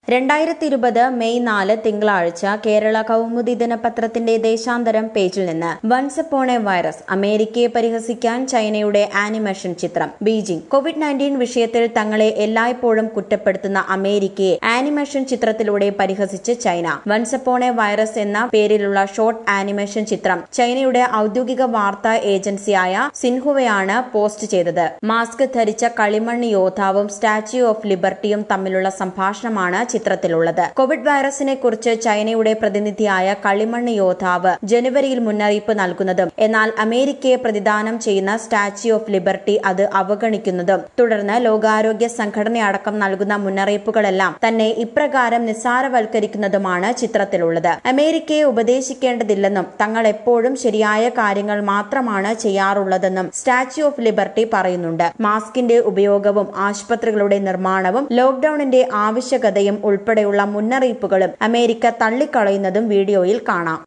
2020 May 4 തിങ്കളാഴ്ച കേരള കൗമുദി ദിനപത്രത്തിന്റെ ദേശാന്തരം പേജിൽ നിന്ന് വൺസ് അപ്പോൺ എ വൈറസ് അമേരിക്കയെ പരിഹസിക്കാൻ ചൈനയുടെ ആനിമേഷൻ ചിത്രം. ബീജിംഗ്. കോവിഡ്-19 വിഷയത്തിൽ തങ്ങളെ എല്ലായ്പ്പോഴും കുറ്റപ്പെടുത്തുന്ന അമേരിക്കയെ ആനിമേഷൻ ചിത്രത്തിലൂടെ പരിഹസിച്ച് China. Once upon a virus എന്ന പേരിലുള്ള ഷോർട്ട് ആനിമേഷൻ ചിത്രം ചൈനയുടെ ഔദ്യോഗിക വാർത്താ ഏജൻസിയായ സിൻഹുവയാണ് പോസ്റ്റ് ചെയ്തത്. മാസ്ക് ധരിച്ച കളിമണ്ണ് യോദ്ധാവും സ്റ്റാച്യു ഓഫ് ലിബർട്ടിയും തമ്മിലുള്ള സംഭാഷണമാണ് ചിത്രത്തിലുള്ളത്. കോവിഡ് വൈറസിനെ കുറിച്ച് ചൈനയുടെ പ്രതിനിധിയായ കളിമണ്ണ് യോദ്ധാവ് ജനുവരിയിൽ മുന്നറിയിപ്പ് നൽകുന്നതും എന്നാൽ അമേരിക്കയെ പ്രതിദാനം ചെയ്യുന്ന സ്റ്റാച്യു ഓഫ് ലിബർട്ടി അത് അവഗണിക്കുന്നതും തുടർന്ന് ലോകാരോഗ്യ സംഘടനയടക്കം നൽകുന്ന മുന്നറിയിപ്പുകളെല്ലാം തന്നെ ഇപ്രകാരം നിസ്സാരവൽക്കരിക്കുന്നതുമാണ് ചിത്രത്തിലുള്ളത്. അമേരിക്കയെ ഉപദേശിക്കേണ്ടതില്ലെന്നും തങ്ങൾ എപ്പോഴും ശരിയായ കാര്യങ്ങൾ മാത്രമാണ് ചെയ്യാറുള്ളതെന്നും സ്റ്റാച്യു ഓഫ് ലിബർട്ടി പറയുന്നുണ്ട്. മാസ്കിന്റെ ഉപയോഗവും ആശുപത്രികളുടെ നിർമ്മാണവും ലോക്ഡൌണിന്റെ ആവശ്യകതയും ഉൾപ്പെടെയുള്ള മുന്നറിയിപ്പുകളും അമേരിക്ക തള്ളിക്കളയുന്നതും വീഡിയോയിൽ കാണാം.